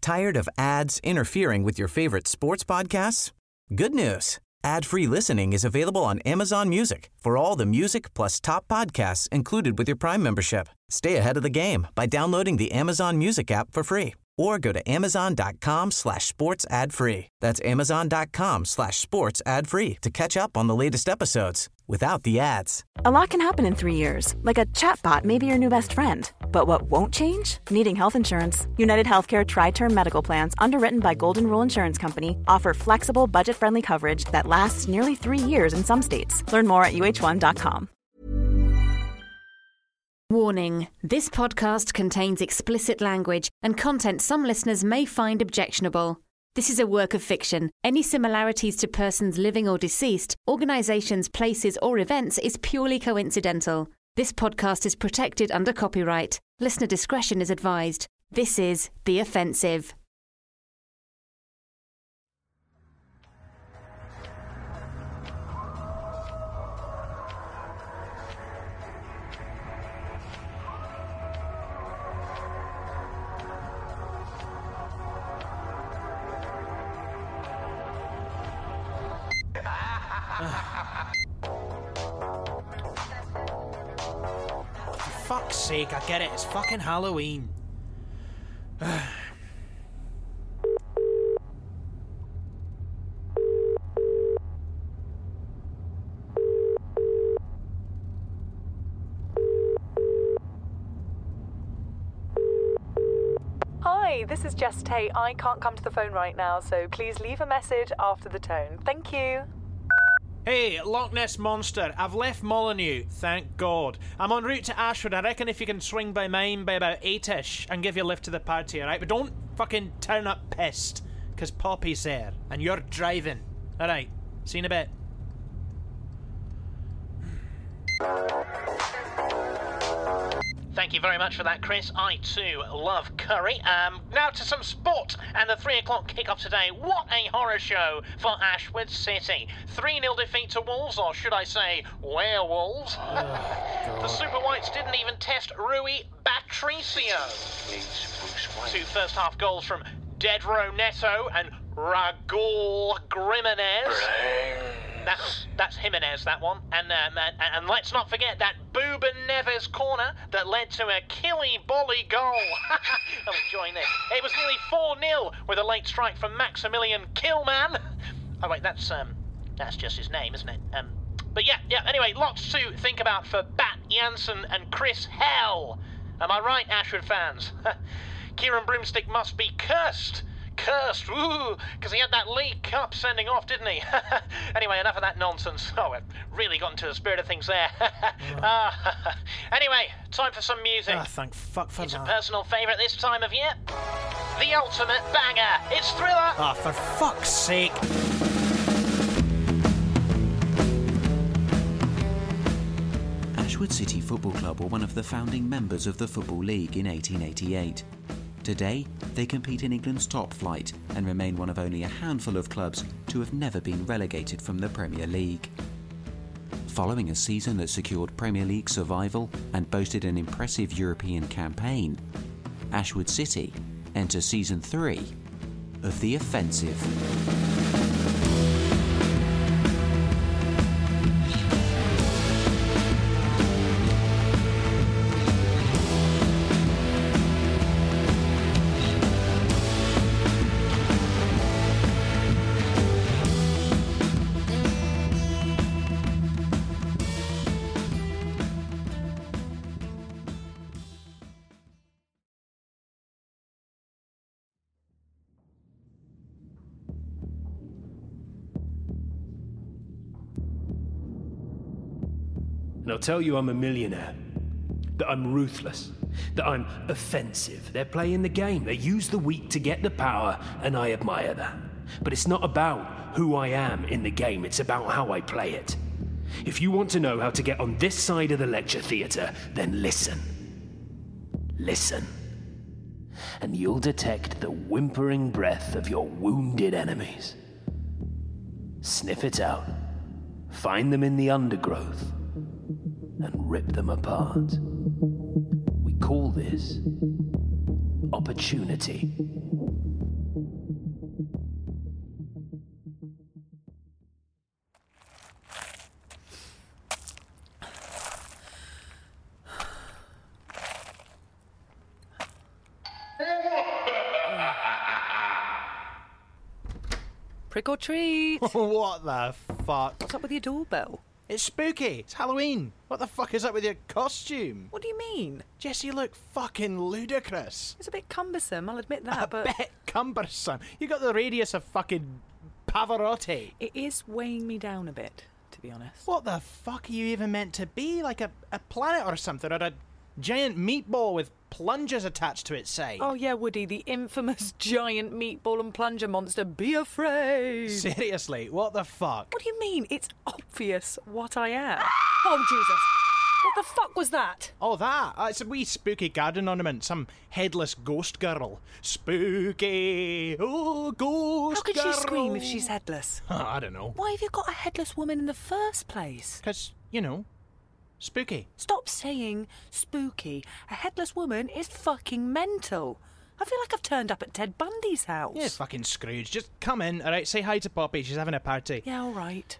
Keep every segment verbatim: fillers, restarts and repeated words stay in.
Tired of ads interfering with your favorite sports podcasts? Good news. Ad-free listening is available on Amazon Music for all the music plus top podcasts included with your Prime membership. Stay ahead of the game by downloading the Amazon Music app for free or go to amazon.com slash sports ad free. That's amazon.com slash sports ad free to catch up on the latest episodes without the ads. A lot can happen in three years, like a chatbot may be your new best friend. But what won't change? Needing health insurance. United Healthcare Tri-Term Medical Plans, underwritten by Golden Rule Insurance Company, offer flexible, budget-friendly coverage that lasts nearly three years in some states. Learn more at U H one dot com. Warning, this podcast contains explicit language and content some listeners may find objectionable. This is a work of fiction. Any similarities to persons living or deceased, organisations, places or events is purely coincidental. This podcast is protected under copyright. Listener discretion is advised. This is The Offensive. For fuck's sake, I get it, it's fucking Halloween. Hi, this is Jess Tate. I can't come to the phone right now, so please leave a message after the tone. Thank you. Hey, Loch Ness Monster, I've left Molyneux, thank God. I'm en route to Ashford. I reckon if you can swing by mine by about eight-ish and give you a lift to the party, alright? But don't fucking turn up pissed, because Poppy's there, and you're driving. Alright, see you in a bit. Thank you very much for that, Chris. I, too, love curry. Um, now to some sport and the three o'clock kick-off today. What a horror show for Ashwood City. three nil defeat to Wolves, or should I say, werewolves. Oh, the Super Whites didn't even test Rui Patricio. Two first-half goals from Dedro Neto and Raul Jimenez. That's, that's Jimenez, that one. And, um, and and let's not forget that Booba Neves corner that led to a Killy Bolly goal. I'm enjoying this. It was nearly four nil with a late strike from Maximilian Killman. Oh, wait, that's um, that's just his name, isn't it? Um, but yeah, yeah, anyway, lots to think about for Bat Janssen and Chris Hell. Am I right, Ashford fans? Kieran Broomstick must be cursed. Cursed, woo, because he had that League Cup sending off, didn't he? Anyway, enough of that nonsense. Oh, I've really got into the spirit of things there. uh, anyway, time for some music. Ah, thank fuck for it's that. It's a personal favourite this time of year. The ultimate banger. It's Thriller. Ah, for fuck's sake. Ashwood City Football Club were one of the founding members of the Football League in eighteen eighty-eight. Today, they compete in England's top flight and remain one of only a handful of clubs to have never been relegated from the Premier League. Following a season that secured Premier League survival and boasted an impressive European campaign, Ashwood City enter season three of The Offensive. And I'll tell you I'm a millionaire, that I'm ruthless, that I'm offensive. They're playing the game. They use the weak to get the power, and I admire that. But it's not about who I am in the game, it's about how I play it. If you want to know how to get on this side of the lecture theatre, then listen. Listen. And you'll detect the whimpering breath of your wounded enemies. Sniff it out. Find them in the undergrowth. And rip them apart. We call this opportunity. Trick or treat. What the fuck? What's up with your doorbell? It's spooky. It's Halloween. What the fuck is up with your costume? What do you mean? Jess, you look fucking ludicrous. It's a bit cumbersome, I'll admit that, A but... bit cumbersome. You got the radius of fucking Pavarotti. It is weighing me down a bit, to be honest. What the fuck are you even meant to be? Like a, a planet or something? Or a giant meatball with plungers attached to its side? Oh yeah, Woody, the infamous giant meatball and plunger monster. Be afraid. Seriously, what the fuck? What do you mean? It's obvious what I am. Oh, Jesus. What the fuck was that? Oh, that? Uh, it's a wee spooky garden ornament. Some headless ghost girl. Spooky. Oh, ghost How could girl. she scream if she's headless? I don't know. Why have you got a headless woman in the first place? Because, you know, spooky. Stop saying spooky. A headless woman is fucking mental. I feel like I've turned up at Ted Bundy's house. Yeah, fucking Scrooge. Just come in, alright? Say hi to Poppy. She's having a party. Yeah, all right.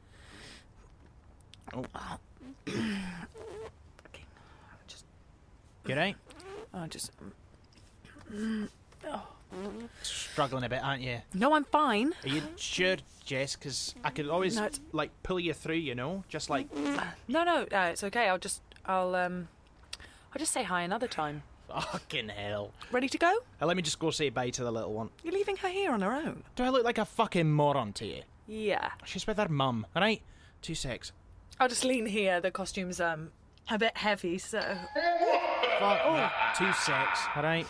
Oh. Okay. Just, You right? I just... Struggling a bit, aren't you? No, I'm fine. Are you sure, Jess? Because I could always, No, it's- like, pull you through, you know? Just like... No, no, no, it's okay. I'll just, I'll, um, I'll just say hi another time. Fucking hell. Ready to go? Uh, let me just go say bye to the little one. You're leaving her here on her own? Do I look like a fucking moron to you? Yeah. She's with her mum, alright? Two secs. I'll just lean here. The costume's, um, a bit heavy, so... Fuck oh. Two secs, alright?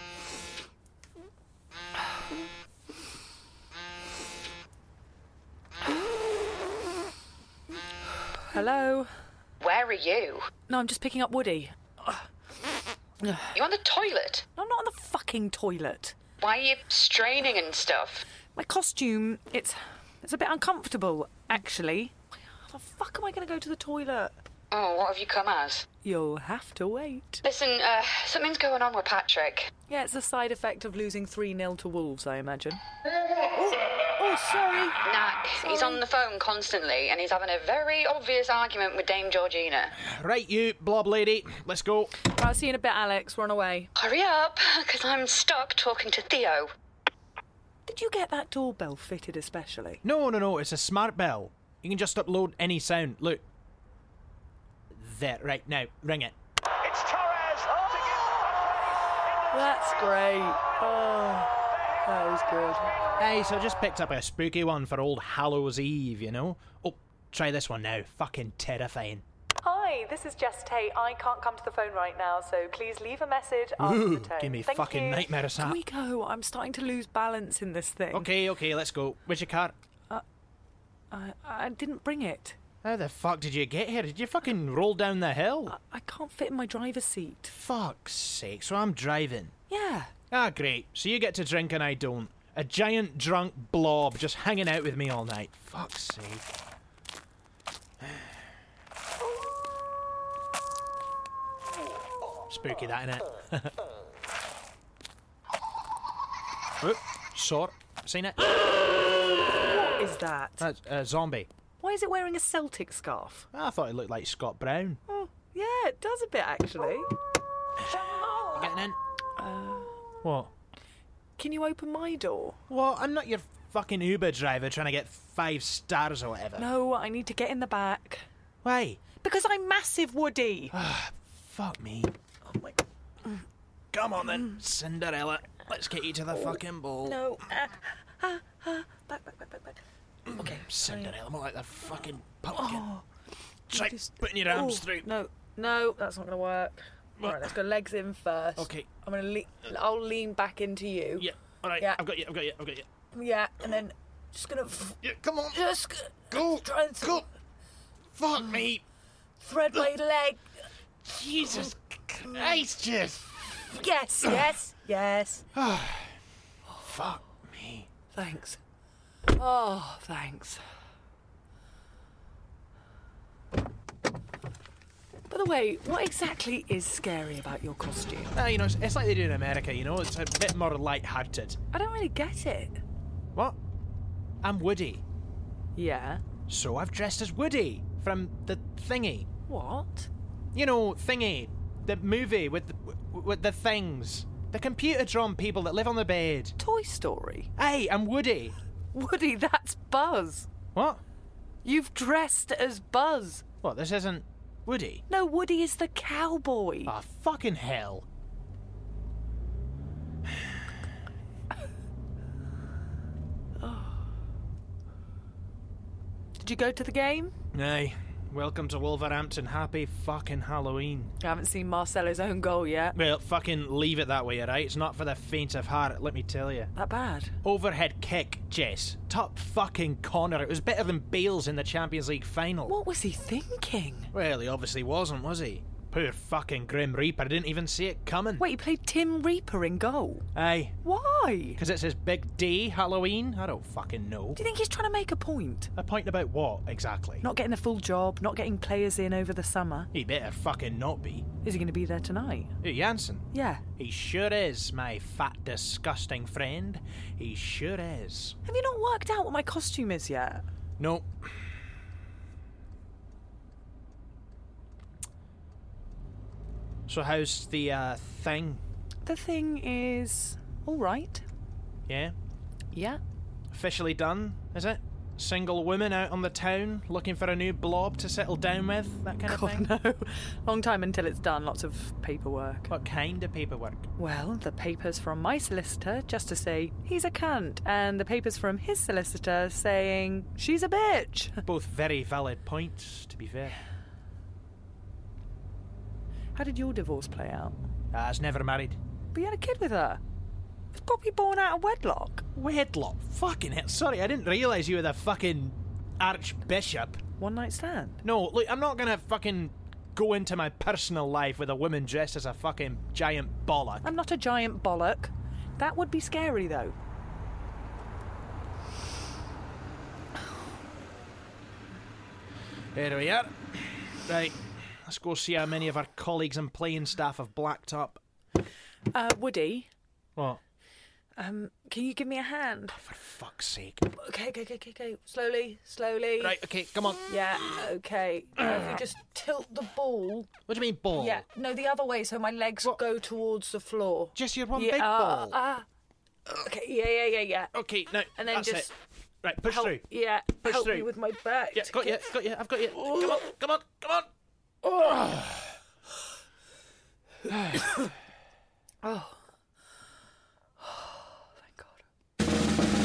Hello? Where are you? No, I'm just picking up Woody. You on the toilet? I'm not on the fucking toilet. Why are you straining and stuff? My costume, it's it's a bit uncomfortable, actually. How the fuck am I going to go to the toilet? Oh, what have you come as? You'll have to wait. Listen, uh, something's going on with Patrick. Yeah, it's a side effect of losing three nil to Wolves, I imagine. Oh, oh sorry. Nah, he's on the phone constantly and he's having a very obvious argument with Dame Georgina. Right, you, blob lady. Let's go. Right, I'll see you in a bit, Alex. We're on our way. Hurry up, because I'm stuck talking to Theo. Did you get that doorbell fitted especially? No, no, no, it's a smart bell. You can just upload any sound. Look. There, right, now, ring it. It's Torres to give That's great. Oh, that was good. Hey, so I just picked up a spooky one for old Hallows Eve, you know? Oh, try this one now. Fucking terrifying. Hi, this is Jess Tate. I can't come to the phone right now, so please leave a message after Ooh, the tone. give me Thank fucking you. nightmares, Can that. we go? I'm starting to lose balance in this thing. Okay, okay, let's go. Where's your car? I, I didn't bring it. How the fuck did you get here? Did you fucking roll down the hill? I, I can't fit in my driver's seat. Fuck's sake, so I'm driving. Yeah. Ah, great. So you get to drink and I don't. A giant drunk blob just hanging out with me all night. Fuck's sake. Spooky, that, innit? Oop, sort. Seen it? What is that? That's a zombie. Why is it wearing a Celtic scarf? I thought it looked like Scott Brown. Oh, yeah, it does a bit, actually. You getting in? Uh, What? can you open my door? What? I'm not your fucking Uber driver trying to get five stars or whatever. No, I need to get in the back. Why? Because I'm massive, Woody. Fuck me. Oh, my... Come on then, Cinderella. Let's get you to the fucking ball. No. Ah, ah, ah. Back, back, back, back, back. Okay. Cinderella, more like the fucking pumpkin. Oh, Try just- putting your arms oh, through. No, no, that's not going to work. What? All right, let's go legs in first. Okay. I'm going to le- I'll lean back into you. Yeah, alright. Yeah. I've got you, I've got you, I've got you. Yeah, and then just going to... Yeah, come on. Just g- Go. try and Go. Fuck me. thread my leg. Jesus Christ, just. Yes, yes, yes. Fuck me. Thanks. Oh, thanks. By the way, what exactly is scary about your costume? Ah, you know, it's, it's like they do in America, you know? It's a bit more light-hearted. I don't really get it. What? I'm Woody. Yeah. So I've dressed as Woody from the thingy. What? You know, thingy. The movie with the, with the things. The computer-drawn people that live on the bed. Toy Story? Hey, I'm Woody. Woody, that's Buzz. What? You've dressed as Buzz. What, this isn't Woody? No, Woody is the cowboy. Ah, fucking hell. Did you go to the game? Aye. Welcome to Wolverhampton. Happy fucking Halloween. I haven't seen Marcelo's own goal yet. Well, fucking leave it that way, alright? It's not for the faint of heart, let me tell you. That bad? Overhead kick, Jess. Top fucking corner. It was better than Bale's in the Champions League final. What was he thinking? Well, he obviously wasn't, was he? Poor fucking Grim Reaper didn't even see it coming. Wait, he played Tim Reaper in goal? Aye. Why? Because it's his big day, Halloween? I don't fucking know. Do you think he's trying to make a point? A point about what, exactly? Not getting a full job, not getting players in over the summer. He better fucking not be. Is he going to be there tonight? Who, Janssen? Yeah. He sure is, my fat, disgusting friend. He sure is. Have you not worked out what my costume is yet? No. So how's the uh, thing? The thing is all right. Yeah? Yeah. Officially done, is it? Single woman out on the town looking for a new blob to settle down with, that kind God, of thing? no. Long time until it's done. Lots of paperwork. What kind of paperwork? Well, the papers from my solicitor just to say he's a cunt, and the papers from his solicitor saying she's a bitch. Both very valid points, to be fair. How did your divorce play out? I was never married. But you had a kid with her. Was Poppy born out of wedlock? Wedlock? Fucking hell. Sorry, I didn't realise you were the fucking archbishop. One night stand? No, look, I'm not gonna fucking go into my personal life with a woman dressed as a fucking giant bollock. I'm not a giant bollock. That would be scary, though. Here we are. Right. Let's go see how many of our colleagues and playing staff have blacked up. Uh, Woody? What? Um, can you give me a hand? Oh, for fuck's sake. Okay, okay, okay, okay, okay. Slowly, slowly. Right, okay, come on. Yeah, okay. Uh, if you just tilt the ball. What do you mean, ball? Yeah, no, the other way, so my legs What? go towards the floor. Just your one yeah, big uh, ball? Uh, okay, yeah, yeah, yeah, yeah. Okay, now, And then that's just... it. Right, push help, through. Yeah, Push help through. me with my back. Yeah, got get... you, got you, I've got you. Come on, come on, come on. Oh. Oh. Thank God.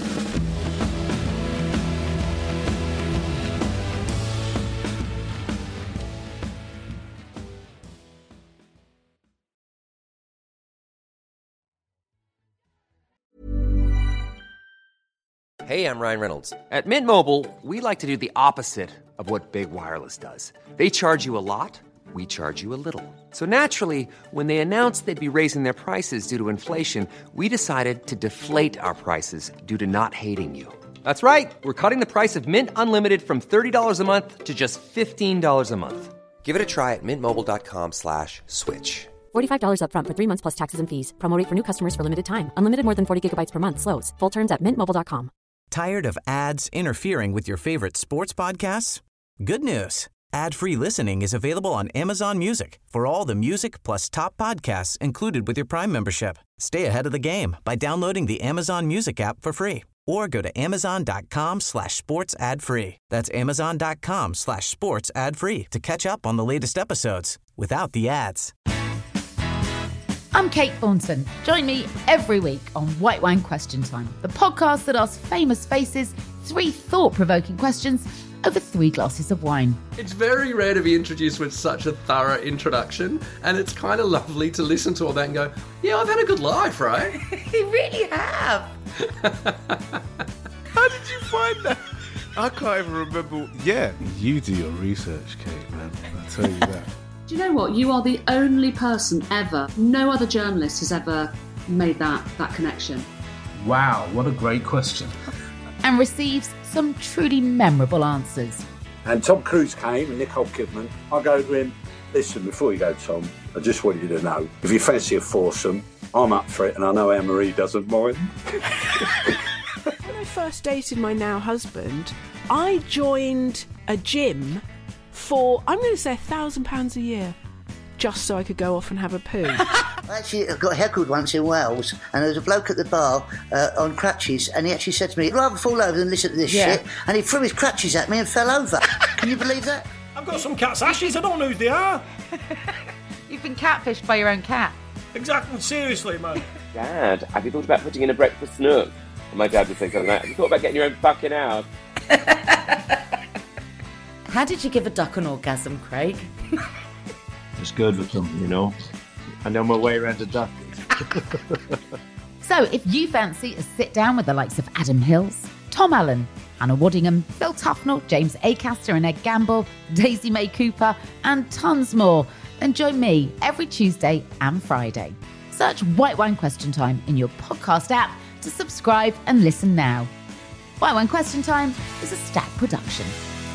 Hey, I'm Ryan Reynolds. At Mint Mobile, we like to do the opposite of what Big Wireless does. They charge you a lot, we charge you a little. So naturally, when they announced they'd be raising their prices due to inflation, we decided to deflate our prices due to not hating you. That's right. We're cutting the price of Mint Unlimited from thirty dollars a month to just fifteen dollars a month. Give it a try at mintmobile.com slash switch. forty-five dollars up front for three months plus taxes and fees. Promo rate for new customers for limited time. Unlimited more than forty gigabytes per month. Slows full terms at mint mobile dot com. Tired of ads interfering with your favorite sports podcasts? Good news. Ad-free listening is available on Amazon Music for all the music plus top podcasts included with your Prime membership. Stay ahead of the game by downloading the Amazon Music app for free or go to amazon.com slash sports ad free. That's amazon.com slash sports ad free to catch up on the latest episodes without the ads. I'm Kate Thornton. Join me every week on White Wine Question Time, the podcast that asks famous faces three thought-provoking questions over three glasses of wine. It's very rare to be introduced with such a thorough introduction, and it's kind of lovely to listen to all that and go, yeah, I've had a good life, right? You really have. How did you find that? I can't even remember. Yeah, you do your research, Kate, man. I'll tell you that. Do you know what? You are the only person ever, no other journalist has ever made that, that connection. Wow, what a great question. And receives some truly memorable answers. And Tom Cruise came and Nicole Kidman. I go to him, listen, before you go, Tom, I just want you to know, if you fancy a foursome, I'm up for it and I know Anne-Marie doesn't mind. When I first dated my now husband, I joined a gym for, I'm going to say, a thousand pounds a year, just so I could go off and have a poo. I actually got heckled once in Wales, and there was a bloke at the bar uh, on crutches, and he actually said to me, I'd rather fall over than listen to this Yeah. shit, and he threw his crutches at me and fell over. Can you believe that? I've got some cat's ashes, I don't know who they are. You've been catfished by your own cat. Exactly, seriously, man. Dad, have you thought about putting in a breakfast nook? And my dad would say something like, have you thought about getting your own fucking house? How did you give a duck an orgasm, Craig? It's good with them, you know. I know my way around a duck. So if you fancy a sit down with the likes of Adam Hills, Tom Allen, Hannah Waddingham, Phil Tufnell, James Acaster and Ed Gamble, Daisy May Cooper, and tons more, then join me every Tuesday and Friday. Search White Wine Question Time in your podcast app to subscribe and listen now. White Wine Question Time is a Stack production.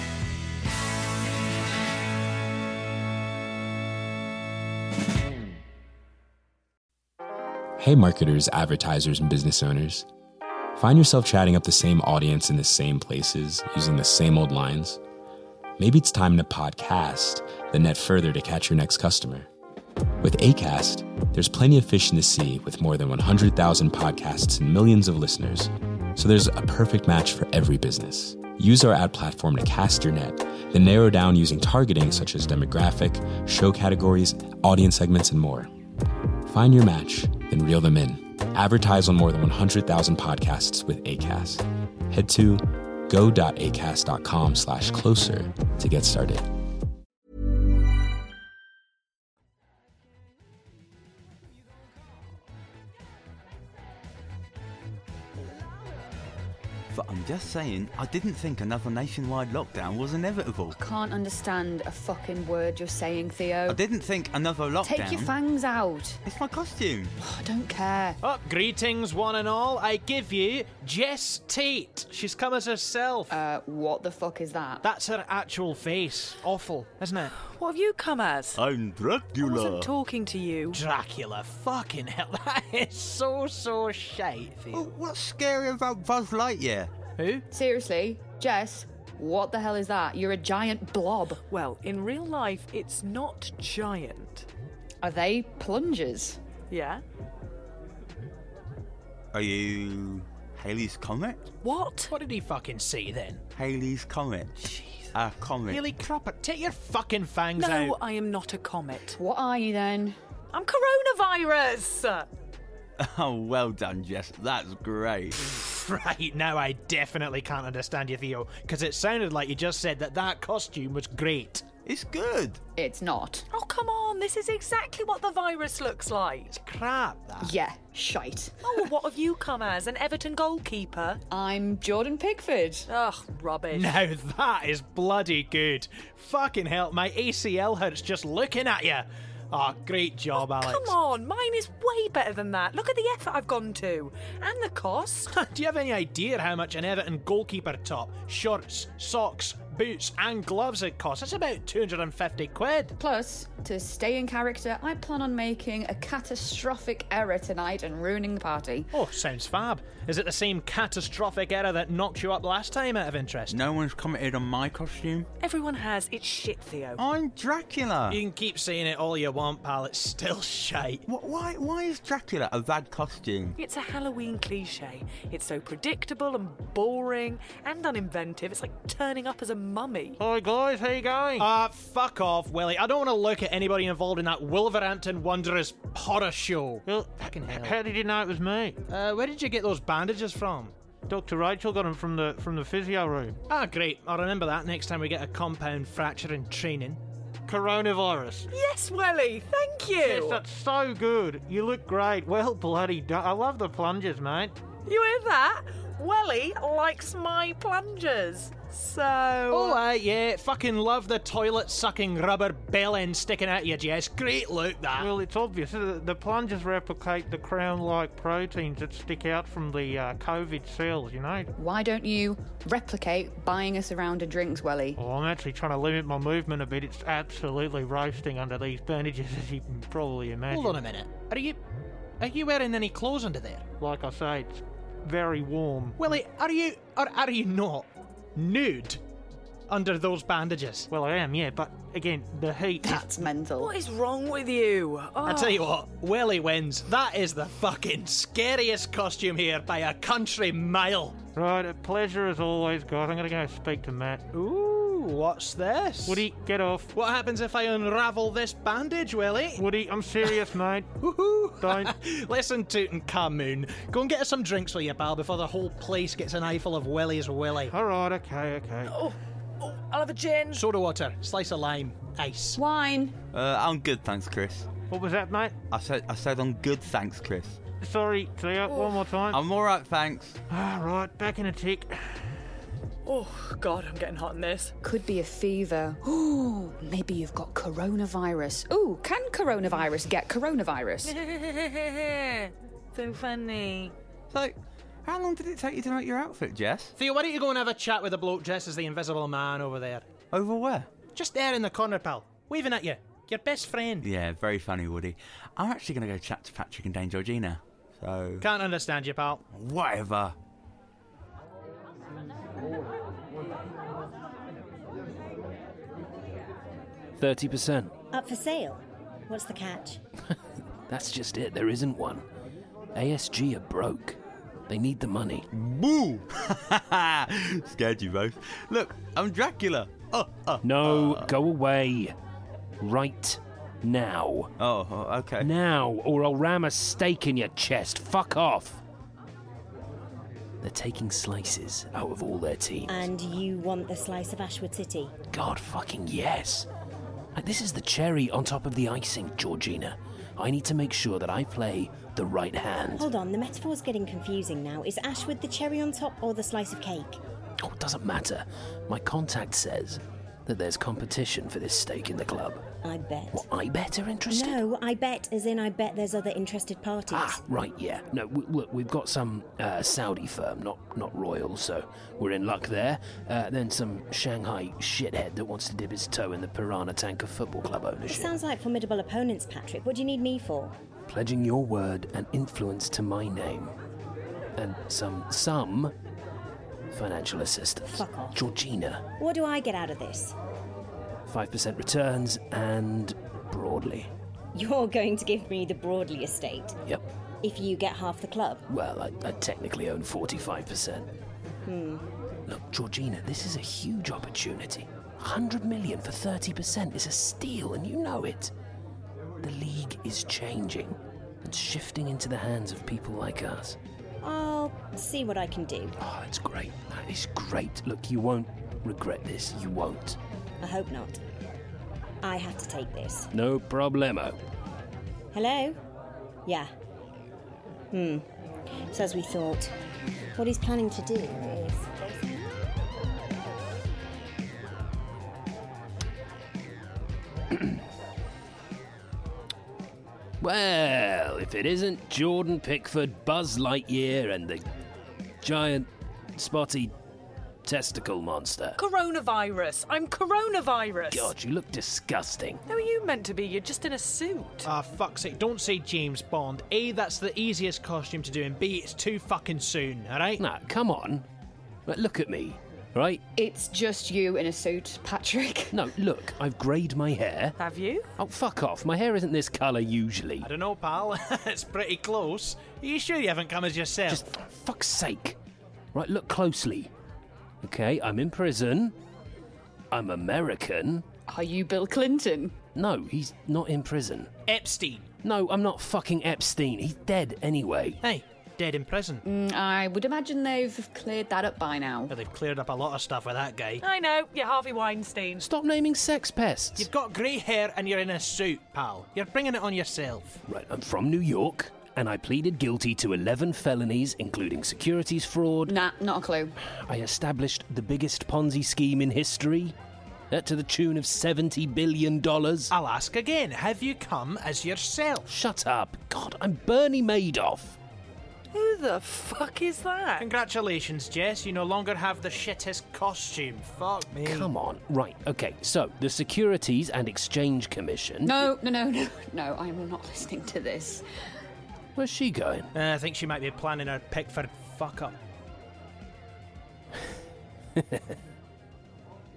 Hey marketers, advertisers, and business owners. Find yourself chatting up the same audience in the same places, using the same old lines? Maybe it's time to podcast the net further to catch your next customer. With Acast, there's plenty of fish in the sea with more than one hundred thousand podcasts and millions of listeners. So there's a perfect match for every business. Use our ad platform to cast your net, then narrow down using targeting such as demographic, show categories, audience segments, and more. Find your match, then reel them in. Advertise on more than one hundred thousand podcasts with Acast. Head to go.acast.com slash closer to get started. But I'm just saying, I didn't think another nationwide lockdown was inevitable. Can't understand a fucking word you're saying, Theo. I didn't think another lockdown... Take your fangs out. It's my costume. I don't care. Oh, greetings, one and all. I give you Jess Tate. She's come as herself. Uh, what the fuck is that? That's her actual face. Awful, isn't it? What have you come as? I'm I Dracula. wasn't talking to you. Dracula, fucking hell, that is so, so shite, Theo. Oh, what's scary about Buzz Lightyear? Who? Seriously, Jess, what the hell is that? You're a giant blob. Well, in real life, it's not giant. Are they plungers? Yeah. Are you Halley's Comet? What? What did he fucking say then? Halley's Comet. A comet. Haley Cropper, take your fucking fangs No, out. I am not a comet. What are you then? I'm coronavirus! Oh, well done, Jess. That's great. Right, now I definitely can't understand you, Theo, because it sounded like you just said that that costume was great. It's good. It's not. Oh, come on, this is exactly what the virus looks like. It's crap, that. Yeah, shite. Oh, well, what have you come as? An Everton goalkeeper? I'm Jordan Pickford. Ugh, rubbish. Now that is bloody good. Fucking hell, my A C L hurts just looking at you. Oh, great job, oh, Alex. Come on, mine is way better than that. Look at the effort I've gone to. And the cost. Do you have any idea how much an Everton goalkeeper top, shorts, socks, boots and gloves it costs? That's about two hundred fifty quid. Plus, to stay in character, I plan on making a catastrophic error tonight and ruining the party. Oh, sounds fab. Is it the same catastrophic error that knocked you up last time, out of interest? No one's commented on my costume. Everyone has. It's shit, Theo. I'm Dracula. You can keep saying it all you want, pal. It's still shite. What, why, why is Dracula a bad costume? It's a Halloween cliche. It's so predictable and boring and uninventive. It's like turning up as a mummy. Hi guys, how you going? Uh, fuck off, Willie. I don't want to look at anybody involved in that Wolverhampton Wanderers horror show. Well, fucking hell. How did you know it was me? Uh, where did you get those bandages from? Doctor Rachel got them from the from the physio room. Ah, great. I'll remember that next time we get a compound fracture in training. Coronavirus. Yes, Welly, thank you. Yes, that's so good. You look great. Well, bloody do- I love the plunges, mate. You hear that? Welly likes my plungers. So... Oh, uh, yeah, fucking love the toilet-sucking rubber bell end sticking out you, Jess. Great look, that. Well, it's obvious. The, the plungers replicate the crown-like proteins that stick out from the uh, COVID cells, you know? Why don't you replicate buying us a round of drinks, Welly? Oh, I'm actually trying to limit my movement a bit. It's absolutely roasting under these bandages, as you can probably imagine. Hold on a minute. Are you... Are you wearing any clothes under there? Like I say, it's very warm. Willie, are you... Or are you not... nude? under those bandages. Well, I am, yeah, but again, the heat. That's mental. What is wrong with you? Oh. I tell you what, Willie wins. That is the fucking scariest costume here by a country mile. Right, a pleasure as always, guys. I'm going to go speak to Matt. Ooh, what's this? Woody, get off. What happens if I unravel this bandage, Willie? Woody, I'm serious, mate. Woohoo! Don't. Listen, Tutankhamun. Go and get us some drinks for you, pal, before the whole place gets an eyeful of Willie's Willie. All right, okay, okay. Oh, oh, I'll have a gin. Soda water, slice of lime, ice. Wine. Uh, I'm good, thanks, Chris. What was that, mate? I said I said I'm good, thanks, Chris. Sorry, Theo, oh. one more time. I'm all right, thanks. Ah, right, back in a tick. Oh, God, I'm getting hot in this. Could be a fever. Ooh, maybe you've got coronavirus. Ooh, can coronavirus get coronavirus? So funny. So, how long did it take you to make your outfit, Jess? Theo, why don't you go and have a chat with the bloke dressed as the Invisible Man over there? Over where? Just there in the corner, pal. Waving at you. Your best friend. Yeah, very funny, Woody. I'm actually going to go chat to Patrick and Dame Georgina. So... Can't understand you, pal. Whatever. thirty percent. Up for sale? What's the catch? That's just it, there isn't one. A S G are broke. They need the money. Boo! Scared you both. Look, I'm Dracula. Oh, oh, no, uh, go away. Right now. Oh, oh, okay. Now, or I'll ram a stake in your chest. Fuck off. They're taking slices out of all their teams. And you want the slice of Ashwood City? God fucking yes. Like, this is the cherry on top of the icing, Georgina. I need to make sure that I play the right hand. Hold on, the metaphor's getting confusing now. Is Ashwood the cherry on top or the slice of cake? Oh, it doesn't matter. My contact says that there's competition for this stake in the club. I bet. What, I bet are interested? No, I bet, as in I bet there's other interested parties. Ah, right, yeah. No, w- look, we've got some uh, Saudi firm, not not royal, so we're in luck there. Uh, then some Shanghai shithead that wants to dip his toe in the Piranha Tanker Football Club ownership. It sounds like formidable opponents, Patrick. What do you need me for? Pledging your word and influence to my name. And some, some financial assistance. Fuck off. Georgina. What do I get out of this? five percent returns and Broadley. You're going to give me the Broadley estate? Yep. If you get half the club? Well, I, I technically own forty-five percent. Hmm. Look, Georgina, this is a huge opportunity. one hundred million for thirty percent is a steal, and you know it. The league is changing and shifting into the hands of people like us. I'll see what I can do. Oh, it's great. That is great. Look, you won't regret this. You won't. I hope not. I have to take this. No problemo. Hello? Yeah. Hmm. So as we thought, what he's planning to do is... Well, if it isn't Jordan Pickford, Buzz Lightyear, and the giant spotty testicle monster. Coronavirus. I'm coronavirus. God, you look disgusting. How are you meant to be? You're just in a suit. Ah, fuck's sake, don't say James Bond. A, that's the easiest costume to do, and B, it's too fucking soon, alright? Nah, come on. Right, look at me, right? It's just you in a suit, Patrick. No, look, I've greyed my hair. Have you? Oh, fuck off. My hair isn't this colour usually. I don't know, pal. It's pretty close. Are you sure you haven't come as yourself? Just, for fuck's sake. Right, look closely. Okay, I'm in prison. I'm American. Are you Bill Clinton? No, he's not in prison. Epstein. No, I'm not fucking Epstein. He's dead anyway. Hey, dead in prison. Mm, I would imagine they've cleared that up by now. Well, they've cleared up a lot of stuff with that guy. I know, you're Harvey Weinstein. Stop naming sex pests. You've got grey hair and you're in a suit, pal. You're bringing it on yourself. Right, I'm from New York, and I pleaded guilty to eleven felonies, including securities fraud. Nah, not a clue. I established the biggest Ponzi scheme in history, uh, to the tune of seventy billion dollars. I'll ask again, have you come as yourself? Shut up. God, I'm Bernie Madoff. Who the fuck is that? Congratulations, Jess. You no longer have the shittest costume. Fuck me. Come on. Right, okay. So, the Securities and Exchange Commission... No, no, no, no, no. I am not listening to this. Where's she going? Uh, I think she might be planning her Pickford fuck-up.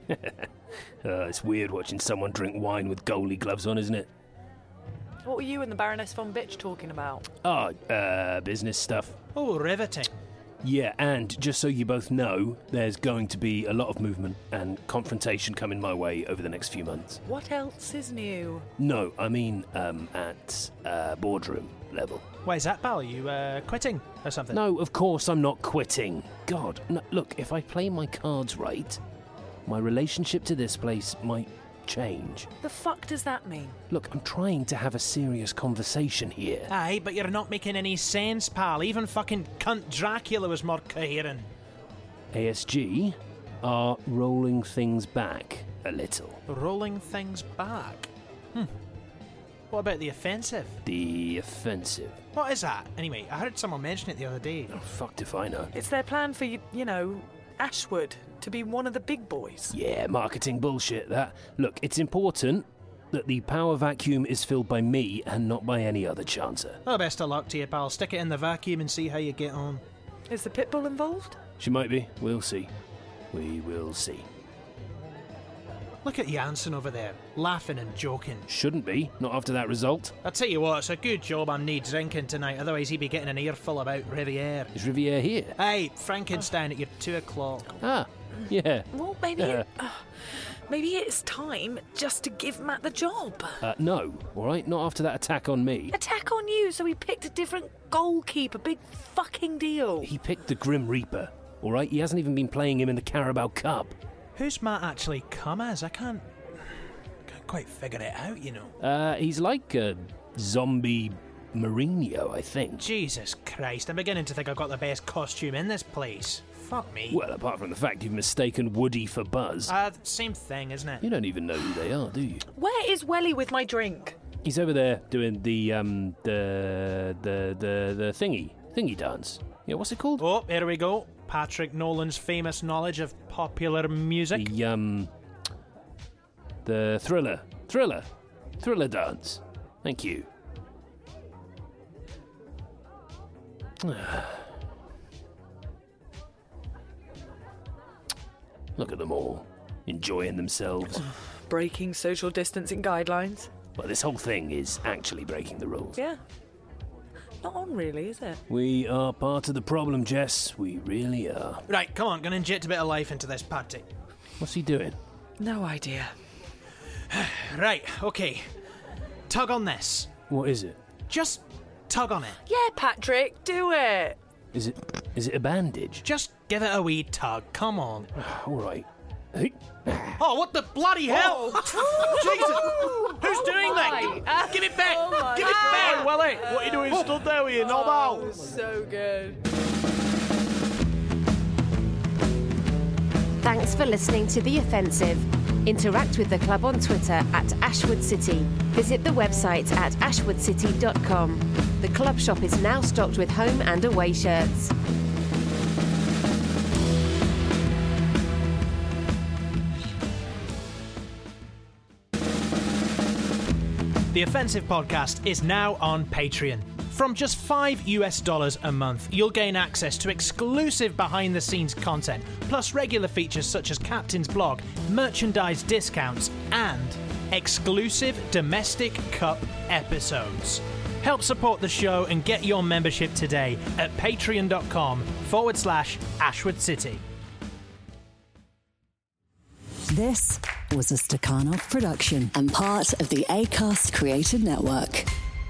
uh, it's weird watching someone drink wine with goalie gloves on, isn't it? What were you and the Baroness von Bitch talking about? Oh, uh, business stuff. Oh, riveting. Yeah, and just so you both know, there's going to be a lot of movement and confrontation coming my way over the next few months. What else is new? No, I mean um, at uh, boardroom level. Why is that, pal? Are you uh, quitting or something? No, of course I'm not quitting. God, no, look, if I play my cards right, my relationship to this place might change. The fuck does that mean? Look, I'm trying to have a serious conversation here. Aye, but you're not making any sense, pal. Even fucking cunt Dracula was more coherent. A S G are rolling things back a little. Rolling things back? Hmm. What about the offensive? The offensive? What is that? Anyway, I heard someone mention it the other day. Oh, fucked if I know. It's their plan for, you, you know, Ashwood to be one of the big boys. Yeah, marketing bullshit, that. Look, it's important that the power vacuum is filled by me and not by any other chancer. Oh, best of luck to you, pal. Stick it in the vacuum and see how you get on. Is the Pitbull involved? She might be. We'll see. We will see. Look at Jansen over there, laughing and joking. Shouldn't be, not after that result. I'll tell you what, it's a good job I'm not drinking tonight, otherwise he'd be getting an earful about Riviere. Is Riviere here? Aye, Frankenstein at your two o'clock. Ah, yeah. Well, maybe, Uh, it, uh, maybe it's time just to give Matt the job. Uh, no, all right? Not after that attack on me. Attack on you, so he picked a different goalkeeper. Big fucking deal. He picked the Grim Reaper, all right? He hasn't even been playing him in the Carabao Cup. Who's Matt actually come as? I can't, can't quite figure it out, you know. Uh, he's like a zombie Mourinho, I think. Jesus Christ, I'm beginning to think I've got the best costume in this place. Fuck me. Well, apart from the fact you've mistaken Woody for Buzz. Uh, same thing, isn't it? You don't even know who they are, do you? Where is Welly with my drink? He's over there doing the, um, the, the, the, the thingy, thingy dance. Yeah, what's it called? Oh, here we go. Patrick Nolan's famous knowledge of popular music. The, um... The thriller. Thriller. Thriller dance. Thank you. Look at them all. Enjoying themselves. Breaking social distancing guidelines. Well, this whole thing is actually breaking the rules. Yeah. Not on, really, is it? We are part of the problem, Jess. We really are. Right, come on, gonna inject a bit of life into this party. What's he doing? No idea. Right, okay. Tug on this. What is it? Just tug on it. Yeah, Patrick, do it. Is it is it a bandage? Just give it a wee tug, come on. All right. Oh, what the bloody hell! Jesus! Who's Oh doing my. that? Give it back! Oh Give it my. back! Willie, what are you doing stood there with your knob Oh, out? so good. Thanks for listening to The Offensive. Interact with the club on Twitter at Ashwood City. Visit the website at ashwood city dot com. The club shop is now stocked with home and away shirts. The Offensive Podcast is now on Patreon. From just five US dollars a month, you'll gain access to exclusive behind-the-scenes content, plus regular features such as Captain's Blog, merchandise discounts, and exclusive Domestic Cup episodes. Help support the show and get your membership today at patreon.com forward slash Ashwood City. This was a Stakhanov production and part of the Acast Creator Network.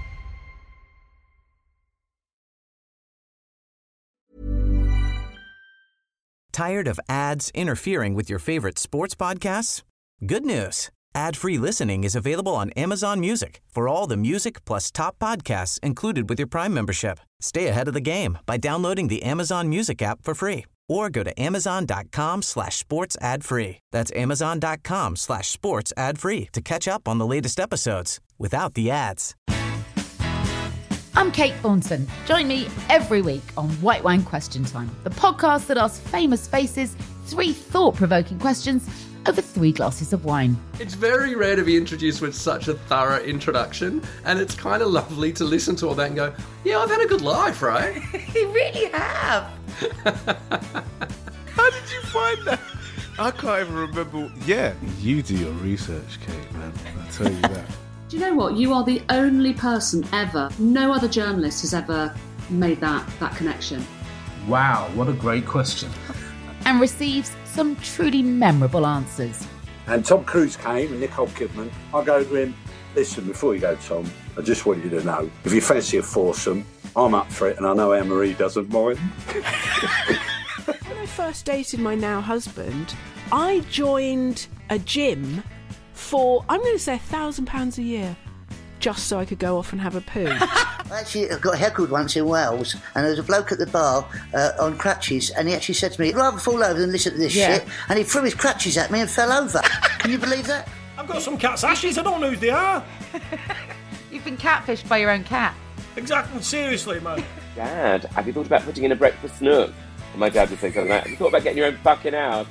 Tired of ads interfering with your favorite sports podcasts? Good news. Ad-free listening is available on Amazon Music for all the music plus top podcasts included with your Prime membership. Stay ahead of the game by downloading the Amazon Music app for free or go to amazon.com slash sports ad free. That's amazon.com slash sports ad free to catch up on the latest episodes without the ads. I'm Kate Thornton. Join me every week on White Wine Question Time, the podcast that asks famous faces three thought-provoking questions over three glasses of wine. It's very rare to be introduced with such a thorough introduction, and it's kind of lovely to listen to all that and go, yeah, I've had a good life, right? You really have. How did you find that? I can't even remember. Yeah, you do your research, Kate, man. I tell you that. Do you know what? You are the only person ever, no other journalist has ever made that, that connection. Wow, what a great question. And receives some truly memorable answers. And Tom Cruise came and Nicole Kidman. I go to him, listen, before you go, Tom, I just want you to know, if you fancy a foursome, I'm up for it, and I know Anne-Marie doesn't mind. When I first dated my now husband, I joined a gym for, I'm going to say, a thousand pounds a year, just so I could go off and have a poo. I actually got heckled once in Wales, and there was a bloke at the bar uh, on crutches, and he actually said to me, I'd rather fall over than listen to this Yeah. shit, and he threw his crutches at me and fell over. Can you believe that? I've got some cat's ashes, I don't know who they are. You've been catfished by your own cat. Exactly, seriously, man. Dad, have you thought about putting in a breakfast nook? And my dad would say something like, have you thought about getting your own fucking house?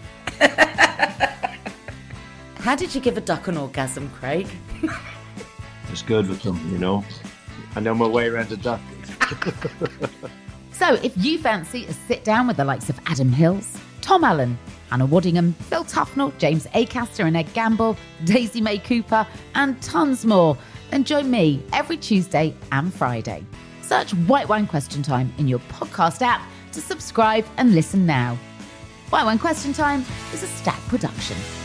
How did you give a duck an orgasm, Craig? It's good with them, you know. I know my way around a duck. So if you fancy a sit down with the likes of Adam Hills, Tom Allen, Hannah Waddingham, Phil Tufnell, James Acaster and Ed Gamble, Daisy May Cooper, and tons more, then join me every Tuesday and Friday. Search White Wine Question Time in your podcast app to subscribe and listen now. White Wine Question Time is a Stack production.